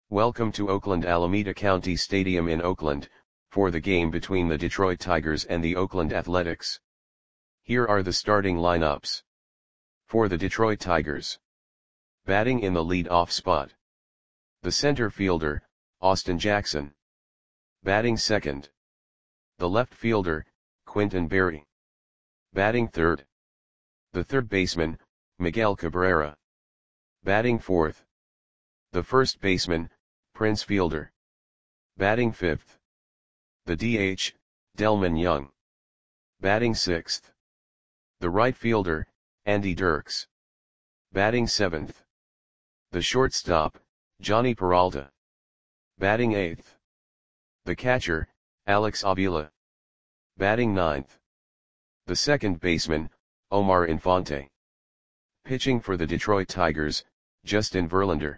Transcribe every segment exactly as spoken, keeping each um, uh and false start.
Welcome to Oakland Alameda County Stadium in Oakland, for the game between the Detroit Tigers and the Oakland Athletics. Here are the starting lineups. For the Detroit Tigers. Batting in the lead-off spot. The center fielder, Austin Jackson. Batting second. The left fielder, Quintin Berry. Batting third. The third baseman, Miguel Cabrera. Batting fourth. The first baseman, Prince Fielder. Batting fifth. The D H, Delmon Young. Batting sixth. The right fielder, Andy Dirks. Batting seventh. The shortstop, Jhonny Peralta. Batting eighth. The catcher, Alex Avila. Batting ninth. The second baseman, Omar Infante. Pitching for the Detroit Tigers, Justin Verlander.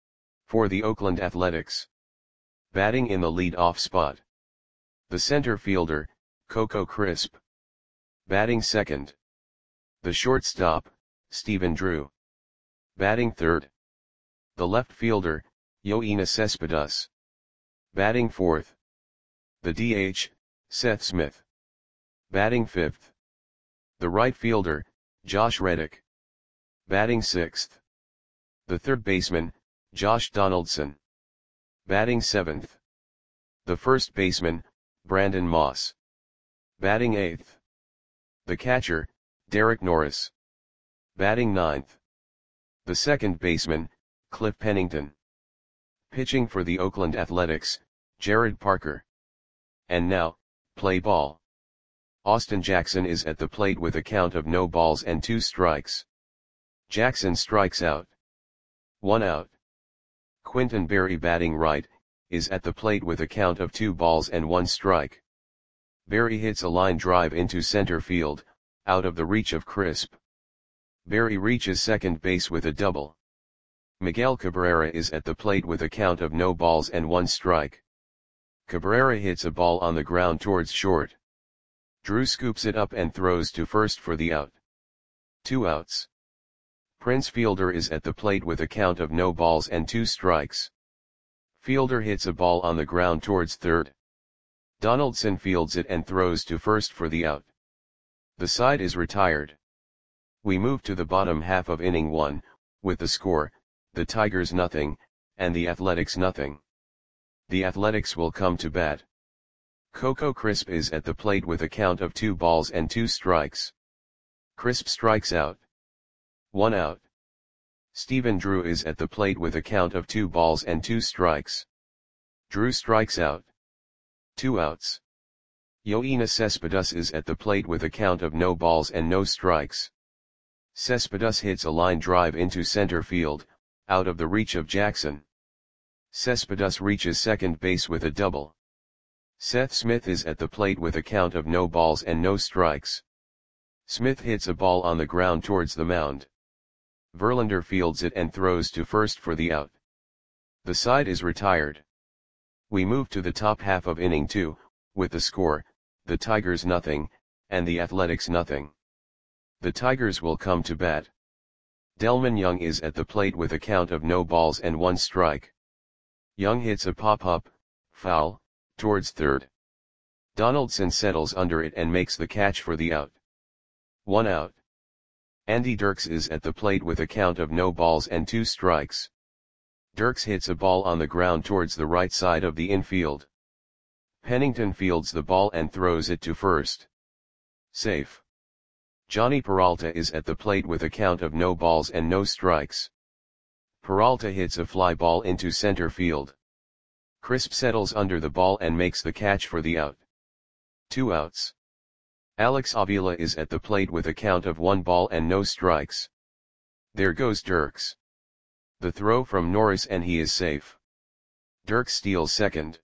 For the Oakland Athletics. Batting in the lead-off spot. The center fielder, Coco Crisp. Batting second. The shortstop, Stephen Drew. Batting third. The left fielder, Yoenis Cespedes. Batting fourth. The D H, Seth Smith. Batting fifth. The right fielder, Josh Reddick. Batting sixth. The third baseman, Josh Donaldson. Batting seventh. The first baseman, Brandon Moss. Batting eighth. The catcher, Derek Norris. Batting ninth. The second baseman, Cliff Pennington. Pitching for the Oakland Athletics, Jarrod Parker. And now, play ball. Austin Jackson is at the plate with a count of no balls and two strikes. Jackson strikes out. One out. Quintin Berry, batting right, is at the plate with a count of two balls and one strike. Berry hits a line drive into center field, out of the reach of Crisp. Berry reaches second base with a double. Miguel Cabrera is at the plate with a count of no balls and one strike. Cabrera hits a ball on the ground towards short. Drew scoops it up and throws to first for the out. Two outs. Prince Fielder is at the plate with a count of no balls and two strikes. Fielder hits a ball on the ground towards third. Donaldson fields it and throws to first for the out. The side is retired. We move to the bottom half of inning one, with the score, the Tigers nothing, and the Athletics nothing. The Athletics will come to bat. Coco Crisp is at the plate with a count of two balls and two strikes. Crisp strikes out. One out. Stephen Drew is at the plate with a count of two balls and two strikes. Drew strikes out. Two outs. Yoenis Cespedes is at the plate with a count of no balls and no strikes. Cespedes hits a line drive into center field, out of the reach of Jackson. Cespedes reaches second base with a double. Seth Smith is at the plate with a count of no balls and no strikes. Smith hits a ball on the ground towards the mound. Verlander fields it and throws to first for the out. The side is retired. We move to the top half of inning two, with the score, the Tigers nothing, and the Athletics nothing. The Tigers will come to bat. Delmon Young is at the plate with a count of no balls and one strike. Young hits a pop-up, foul, towards third. Donaldson settles under it and makes the catch for the out. One out. Andy Dirks is at the plate with a count of no balls and two strikes. Dirks hits a ball on the ground towards the right side of the infield. Pennington fields the ball and throws it to first. Safe. Jhonny Peralta is at the plate with a count of no balls and no strikes. Peralta hits a fly ball into center field. Crisp settles under the ball and makes the catch for the out. Two outs. Alex Avila is at the plate with a count of one ball and no strikes. There goes Dirks. The throw from Norris and he is safe. Dirks steals second.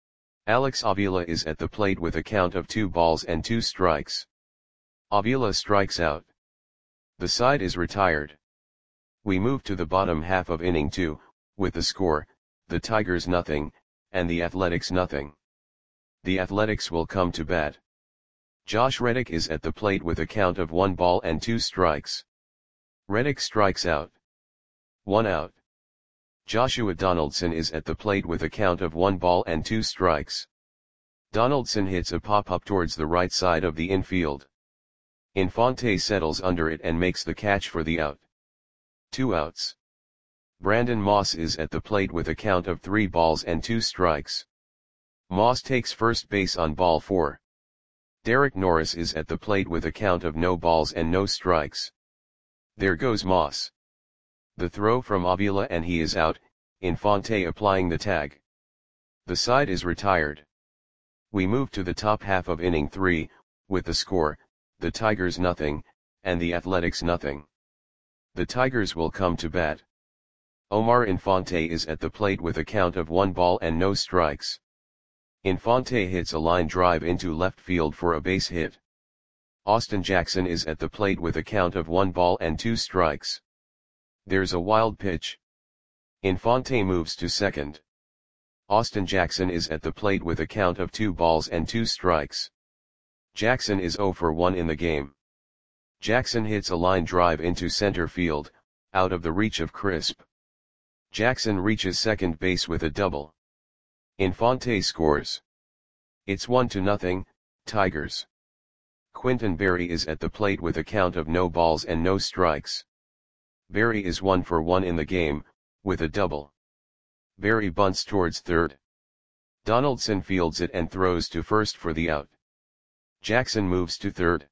Alex Avila is at the plate with a count of two balls and two strikes. Avila strikes out. The side is retired. We move to the bottom half of inning two, with the score, the Tigers nothing, and the Athletics nothing. The Athletics will come to bat. Josh Reddick is at the plate with a count of one ball and two strikes. Reddick strikes out. One out. Joshua Donaldson is at the plate with a count of one ball and two strikes. Donaldson hits a pop-up towards the right side of the infield. Infante settles under it and makes the catch for the out. Two outs. Brandon Moss is at the plate with a count of three balls and two strikes. Moss takes first base on ball four. Derek Norris is at the plate with a count of no balls and no strikes. There goes Moss. The throw from Avila and he is out, Infante applying the tag. The side is retired. We move to the top half of inning three, with the score, the Tigers nothing, and the Athletics nothing. The Tigers will come to bat. Omar Infante is at the plate with a count of one ball and no strikes. Infante hits a line drive into left field for a base hit. Austin Jackson is at the plate with a count of one ball and two strikes. There's a wild pitch. Infante moves to second. Austin Jackson is at the plate with a count of two balls and two strikes. Jackson is oh for one in the game. Jackson hits a line drive into center field, out of the reach of Crisp. Jackson reaches second base with a double. Infante scores. It's one to nothing, Tigers. Quinton Berry is at the plate with a count of no balls and no strikes. Berry is one for one in the game, with a double. Berry bunts towards third. Donaldson fields it and throws to first for the out. Jackson moves to third.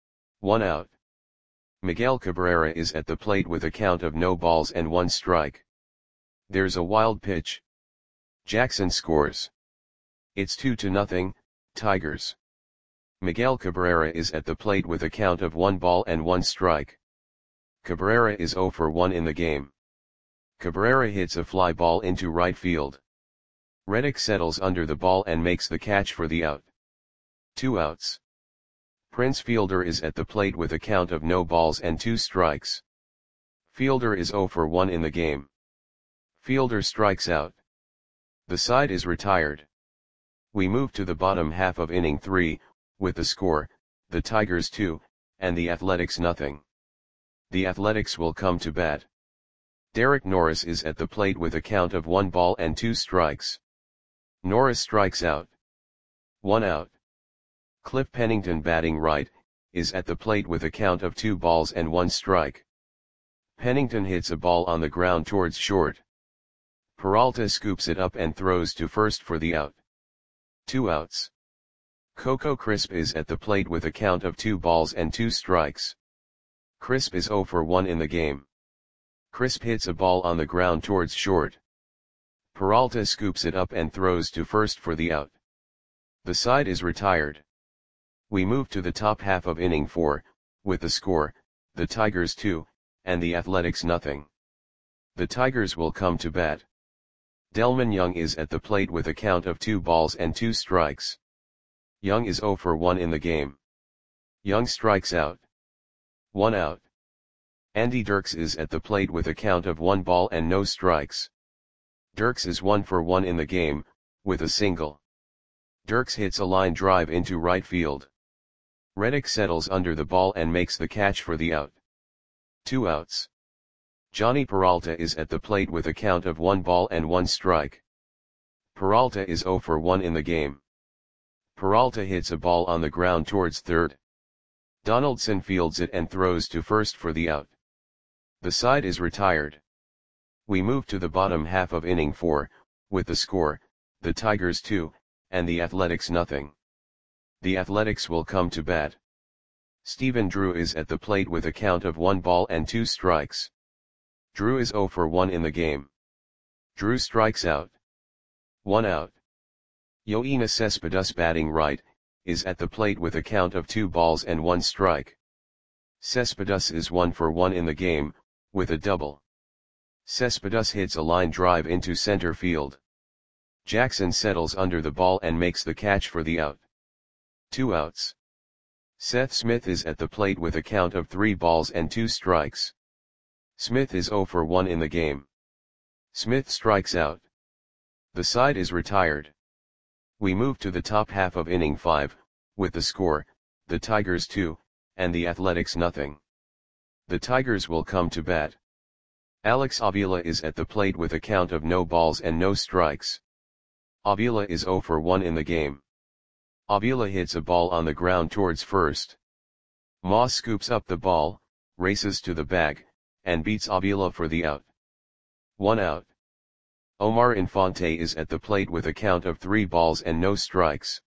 One out. Miguel Cabrera is at the plate with a count of no balls and one strike. There's a wild pitch. Jackson scores. It's two to nothing, Tigers. Miguel Cabrera is at the plate with a count of one ball and one strike. Cabrera is oh for one in the game. Cabrera hits a fly ball into right field. Reddick settles under the ball and makes the catch for the out. Two outs. Prince Fielder is at the plate with a count of no balls and two strikes. Fielder is oh for one in the game. Fielder strikes out. The side is retired. We move to the bottom half of inning three, with the score, the Tigers two, and the Athletics nothing. The Athletics will come to bat. Derek Norris is at the plate with a count of one ball and two strikes. Norris strikes out. One out. Cliff Pennington, batting right, is at the plate with a count of two balls and one strike. Pennington hits a ball on the ground towards short. Peralta scoops it up and throws to first for the out. Two outs. Coco Crisp is at the plate with a count of two balls and two strikes. Crisp is oh for one in the game. Crisp hits a ball on the ground towards short. Peralta scoops it up and throws to first for the out. The side is retired. We move to the top half of inning four, with the score, the Tigers two, and the Athletics nothing. The Tigers will come to bat. Delman Young is at the plate with a count of two balls and two strikes. Young is oh for one in the game. Young strikes out. One out. Andy Dirks is at the plate with a count of one ball and no strikes. Dirks is one for one in the game, with a single. Dirks hits a line drive into right field. Reddick settles under the ball and makes the catch for the out. Two outs. Johnny Peralta is at the plate with a count of one ball and one strike. Peralta is oh for one in the game. Peralta hits a ball on the ground towards third. Donaldson fields it and throws to first for the out. The side is retired. We move to the bottom half of inning four, with the score, the Tigers two, and the Athletics nothing. The Athletics will come to bat. Stephen Drew is at the plate with a count of one ball and two strikes. Drew is oh for one in the game. Drew strikes out. One out. Yoenis Cespedes, batting right, is at the plate with a count of two balls and one strike. Cespedes is one for one in the game, with a double. Cespedes hits a line drive into center field. Jackson settles under the ball and makes the catch for the out. Two outs. Seth Smith is at the plate with a count of three balls and two strikes. Smith is oh for one in the game. Smith strikes out. The side is retired. We move to the top half of inning five, with the score, the Tigers two, and the Athletics nothing. The Tigers will come to bat. Alex Avila is at the plate with a count of no balls and no strikes. Avila is zero for one in the game. Avila hits a ball on the ground towards first. Moss scoops up the ball, races to the bag, and beats Avila for the out. One out. Omar Infante is at the plate with a count of three balls and no strikes.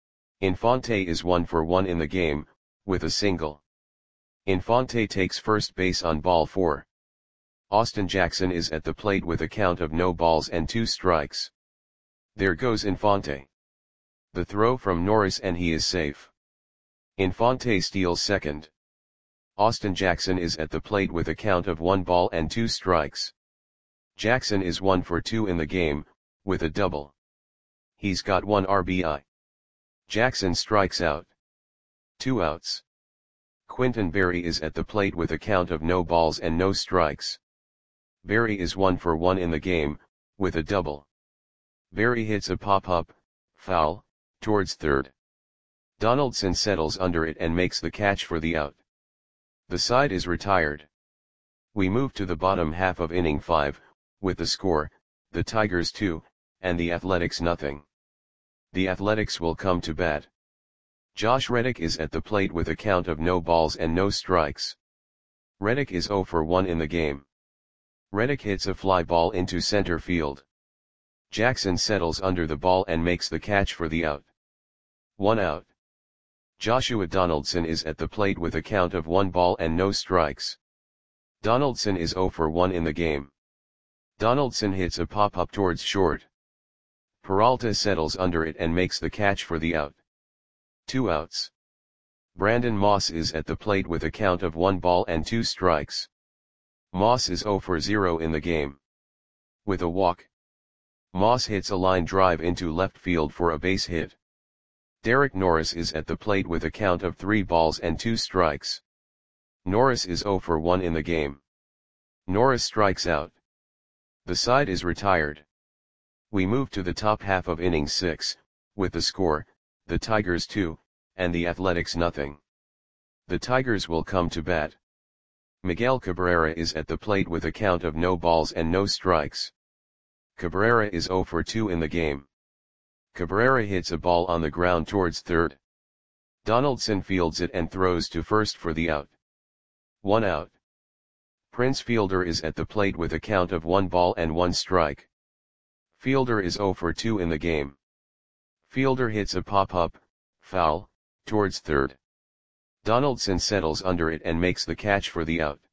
Infante is one for one in the game, with a single. Infante takes first base on ball four. Austin Jackson is at the plate with a count of no balls and two strikes. There goes Infante. The throw from Norris and he is safe. Infante steals second. Austin Jackson is at the plate with a count of one ball and two strikes. Jackson is one for two in the game, with a double. He's got one R B I. Jackson strikes out. Two outs. Quinton Berry is at the plate with a count of no balls and no strikes. Berry is one for one in the game, with a double. Berry hits a pop-up, foul, towards third. Donaldson settles under it and makes the catch for the out. The side is retired. We move to the bottom half of inning five, with the score, the Tigers two, and the Athletics nothing. The Athletics will come to bat. Josh Reddick is at the plate with a count of no balls and no strikes. Reddick is zero for one in the game. Reddick hits a fly ball into center field. Jackson settles under the ball and makes the catch for the out. One out. Joshua Donaldson is at the plate with a count of one ball and no strikes. Donaldson is zero for one in the game. Donaldson hits a pop-up towards short. Peralta settles under it and makes the catch for the out. Two outs. Brandon Moss is at the plate with a count of one ball and two strikes. Moss is zero for zero in the game. With a walk. Moss hits a line drive into left field for a base hit. Derek Norris is at the plate with a count of three balls and two strikes. Norris is zero for one in the game. Norris strikes out. The side is retired. We move to the top half of inning six, with the score, the Tigers two, and the Athletics nothing. The Tigers will come to bat. Miguel Cabrera is at the plate with a count of no balls and no strikes. Cabrera is zero for two in the game. Cabrera hits a ball on the ground towards third. Donaldson fields it and throws to first for the out. One out. Prince Fielder is at the plate with a count of one ball and one strike. Fielder is zero for two in the game. Fielder hits a pop-up, foul, towards third. Donaldson settles under it and makes the catch for the out.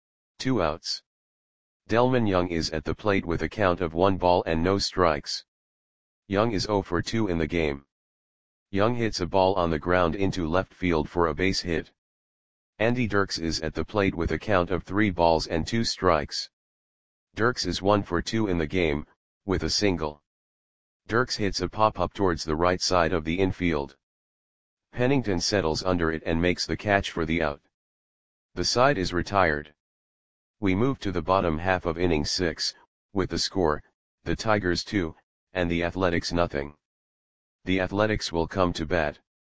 Two outs. Delman Young is at the plate with a count of one ball and no strikes. Young is zero for two in the game. Young hits a ball on the ground into left field for a base hit. Andy Dirks is at the plate with a count of three balls and two strikes. Dirks is one for two in the game, with a single. Dirks hits a pop-up towards the right side of the infield. Pennington settles under it and makes the catch for the out. The side is retired. We move to the bottom half of inning six, with the score, the Tigers two, and the Athletics nothing. The Athletics will come to bat.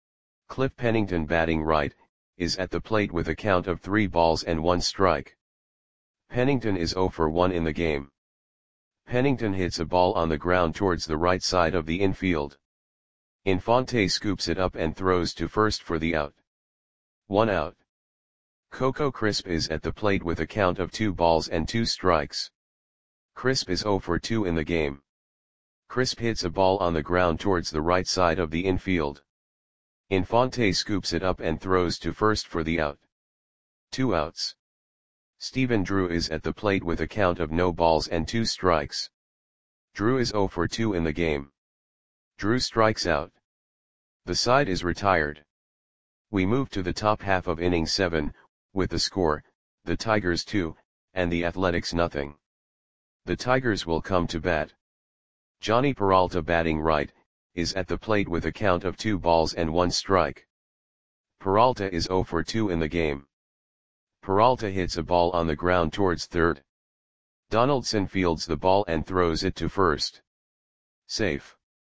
Cliff Pennington, batting right, is at the plate with a count of three balls and one strike. Pennington is zero for one in the game. Pennington hits a ball on the ground towards the right side of the infield. Infante scoops it up and throws to first for the out. One out. Coco Crisp is at the plate with a count of two balls and two strikes. Crisp is zero for two in the game. Crisp hits a ball on the ground towards the right side of the infield. Infante scoops it up and throws to first for the out. Two outs. Stephen Drew is at the plate with a count of no balls and two strikes. Drew is zero for two in the game. Drew strikes out. The side is retired. We move to the top half of inning seven, with the score, the Tigers two, and the Athletics nothing. The Tigers will come to bat. Johnny Peralta, batting right, is at the plate with a count of two balls and one strike. Peralta is zero for two in the game. Peralta hits a ball on the ground towards third. Donaldson fields the ball and throws it to first. Safe.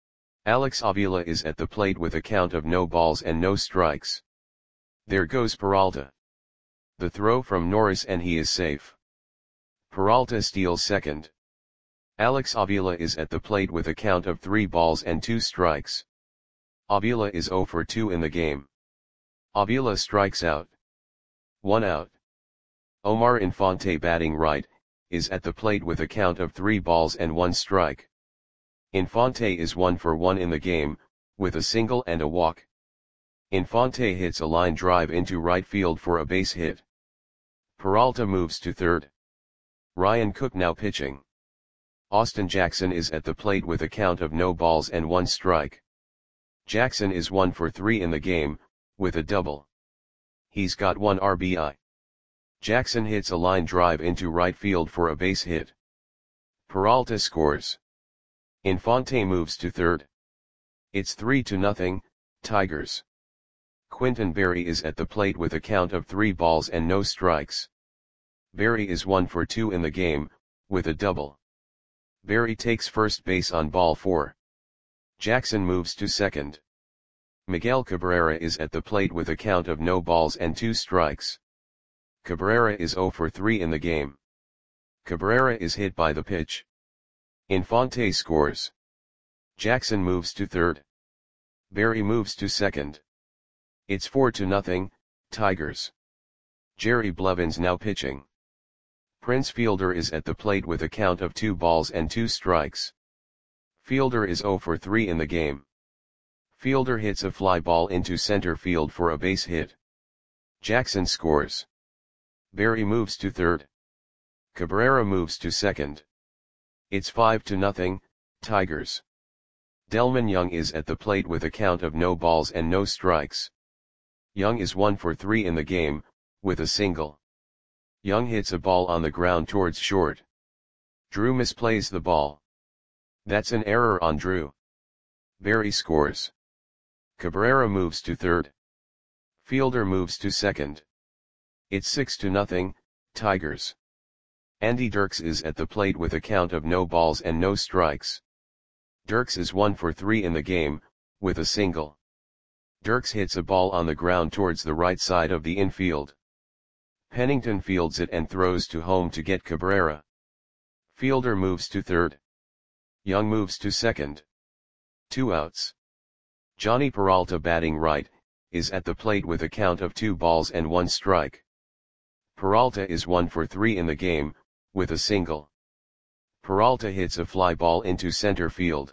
Alex Avila is at the plate with a count of no balls and no strikes. There goes Peralta. The throw from Norris and he is safe. Peralta steals second. Alex Avila is at the plate with a count of three balls and two strikes. Avila is zero for two in the game. Avila strikes out. One out. Omar Infante batting right, is at the plate with a count of three balls and one strike. Infante is one for one in the game, with a single and a walk. Infante hits a line drive into right field for a base hit. Peralta moves to third. Ryan Cook now pitching. Austin Jackson is at the plate with a count of no balls and one strike. Jackson is one for three in the game, with a double. He's got one R B I. Jackson hits a line drive into right field for a base hit. Peralta scores. Infante moves to third. It's three to nothing, Tigers. Quinton Berry is at the plate with a count of three balls and no strikes. Berry is one for two in the game, with a double. Berry takes first base on ball four. Jackson moves to second. Miguel Cabrera is at the plate with a count of no balls and two strikes. Cabrera is zero for three in the game. Cabrera is hit by the pitch. Infante scores. Jackson moves to third. Berry moves to second. It's four to nothing, Tigers. Jerry Blevins now pitching. Prince Fielder is at the plate with a count of two balls and two strikes. Fielder is zero for three in the game. Fielder hits a fly ball into center field for a base hit. Jackson scores. Berry moves to third. Cabrera moves to second. It's five to nothing, Tigers. Delman Young is at the plate with a count of no balls and no strikes. Young is one for three in the game, with a single. Young hits a ball on the ground towards short. Drew misplays the ball. That's an error on Drew. Berry scores. Cabrera moves to third. Fielder moves to second. It's six to nothing, Tigers. Andy Dirks is at the plate with a count of no balls and no strikes. Dirks is one for three in the game, with a single. Dirks hits a ball on the ground towards the right side of the infield. Pennington fields it and throws to home to get Cabrera. Fielder moves to third. Young moves to second. Two outs. Johnny Peralta batting right, is at the plate with a count of two balls and one strike. Peralta is one for three in the game, with a single. Peralta hits a fly ball into center field.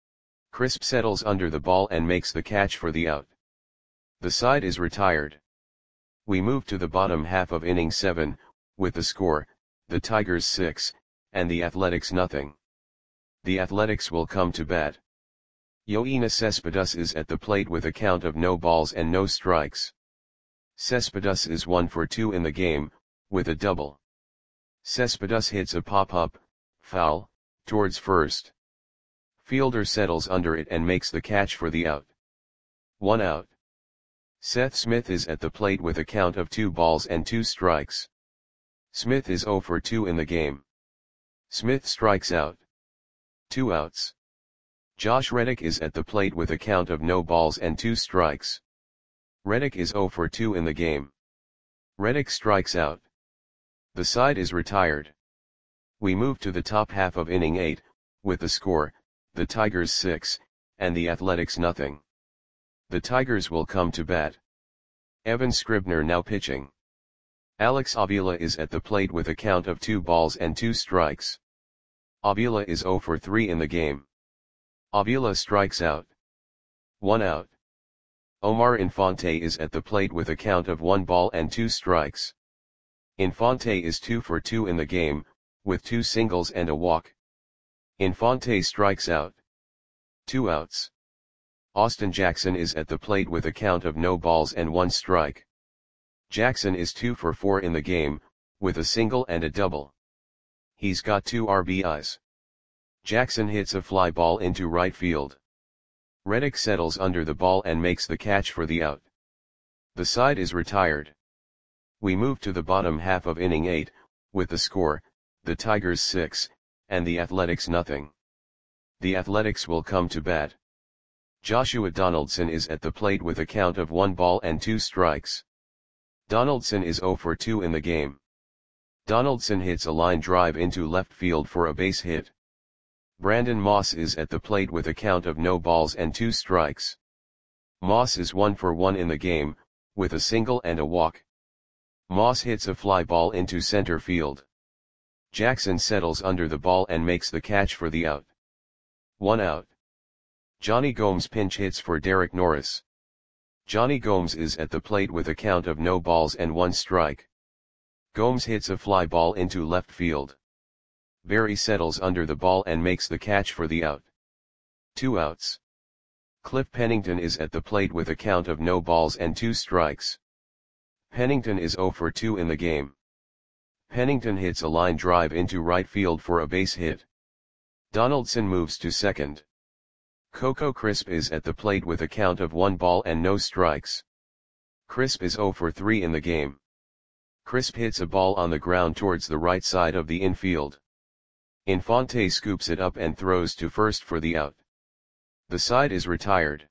Crisp settles under the ball and makes the catch for the out. The side is retired. We move to the bottom half of inning seven, with the score, the Tigers six, and the Athletics nothing. The Athletics will come to bat. Yoenis Cespedes is at the plate with a count of no balls and no strikes. Cespedes is one for two in the game, with a double. Cespedes hits a pop-up, foul, towards first. Fielder settles under it and makes the catch for the out. One out. Seth Smith is at the plate with a count of two balls and two strikes. Smith is zero for two in the game. Smith strikes out. Two outs. Josh Reddick is at the plate with a count of no balls and two strikes. Reddick is zero for two in the game. Reddick strikes out. The side is retired. We move to the top half of inning eight, with the score, the Tigers six, and the Athletics nothing. The Tigers will come to bat. Evan Scribner now pitching. Alex Avila is at the plate with a count of two balls and two strikes. Avila is zero for three in the game. Avila strikes out. One out. Omar Infante is at the plate with a count of one ball and two strikes. Infante is two for two in the game, with two singles and a walk. Infante strikes out. Two outs. Austin Jackson is at the plate with a count of no balls and one strike. Jackson is two for four in the game, with a single and a double. He's got two R B Is. Jackson hits a fly ball into right field. Reddick settles under the ball and makes the catch for the out. The side is retired. We move to the bottom half of inning eight, with the score, the Tigers six, and the Athletics nothing. The Athletics will come to bat. Joshua Donaldson is at the plate with a count of one ball and two strikes. Donaldson is zero for two in the game. Donaldson hits a line drive into left field for a base hit. Brandon Moss is at the plate with a count of no balls and two strikes. Moss is one for one in the game, with a single and a walk. Moss hits a fly ball into center field. Jackson settles under the ball and makes the catch for the out. One out. Johnny Gomes pinch hits for Derek Norris. Johnny Gomes is at the plate with a count of no balls and one strike. Gomes hits a fly ball into left field. Berry settles under the ball and makes the catch for the out. Two outs. Cliff Pennington is at the plate with a count of no balls and two strikes. Pennington is zero for two in the game. Pennington hits a line drive into right field for a base hit. Donaldson moves to second. Coco Crisp is at the plate with a count of one ball and no strikes. Crisp is zero for three in the game. Crisp hits a ball on the ground towards the right side of the infield. Infante scoops it up and throws to first for the out. The side is retired.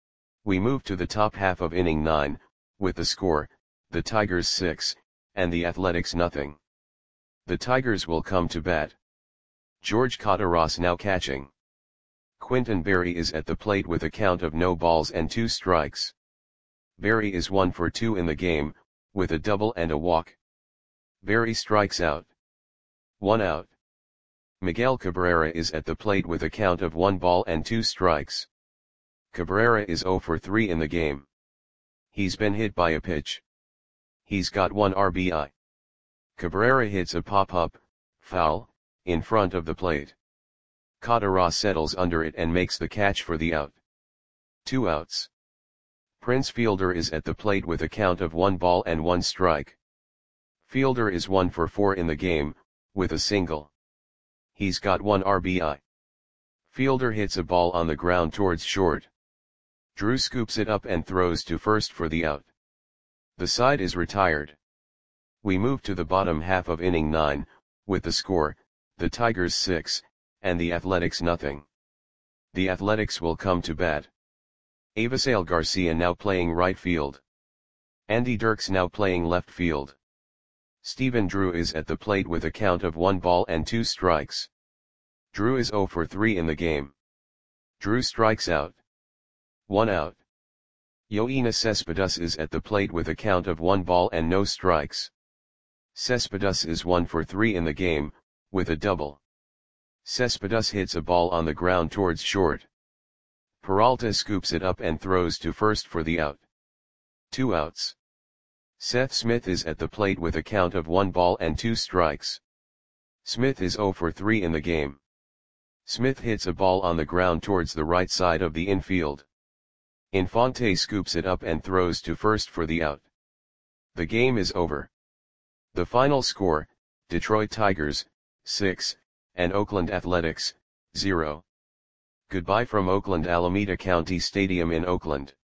We move to the top half of inning nine, with the score, the Tigers six, and the Athletics nothing. The Tigers will come to bat. George Cotaras now catching. Quinton Berry is at the plate with a count of no balls and two strikes. Berry is one for two in the game, with a double and a walk. Berry strikes out. One out. Miguel Cabrera is at the plate with a count of one ball and two strikes. Cabrera is zero for three in the game. He's been hit by a pitch. He's got one R B I. Cabrera hits a pop-up, foul, in front of the plate. Cotaras settles under it and makes the catch for the out. Two outs. Prince Fielder is at the plate with a count of one ball and one strike. Fielder is one for four in the game, with a single. He's got one R B I. Fielder hits a ball on the ground towards short. Drew scoops it up and throws to first for the out. The side is retired. We move to the bottom half of inning nine, with the score, the Tigers six, and the Athletics nothing. The Athletics will come to bat. Avisail Garcia now playing right field. Andy Dirks now playing left field. Stephen Drew is at the plate with a count of one ball and two strikes. Drew is zero for three in the game. Drew strikes out. One out. Yoenis Cespedes is at the plate with a count of one ball and no strikes. Cespedes is one for three in the game, with a double. Cespedes hits a ball on the ground towards short. Peralta scoops it up and throws to first for the out. Two outs. Seth Smith is at the plate with a count of one ball and two strikes. Smith is zero for three in the game. Smith hits a ball on the ground towards the right side of the infield. Infante scoops it up and throws to first for the out. The game is over. The final score, Detroit Tigers, six, and Oakland Athletics, zero. Goodbye from Oakland Alameda County Stadium in Oakland.